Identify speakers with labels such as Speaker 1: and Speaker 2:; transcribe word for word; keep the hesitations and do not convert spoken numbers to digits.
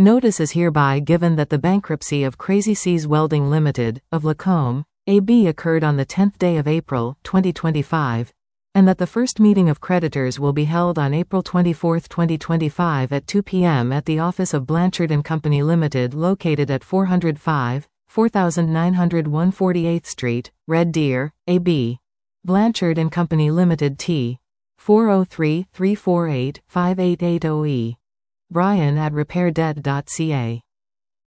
Speaker 1: Notice is hereby given that the bankruptcy of Crazy Seas Welding Limited, of Lacombe, A B occurred on the tenth day of April, twenty twenty-five, and that the first meeting of creditors will be held on April twenty-fourth, twenty twenty-five at two p m at the office of Blanchard and Company Limited located at four oh five, four nine oh one forty-eighth Street, Red Deer, A B. Blanchard and Company Limited T. four oh three, three four eight, five eight eight zero E. Brian at repairdebt dot c a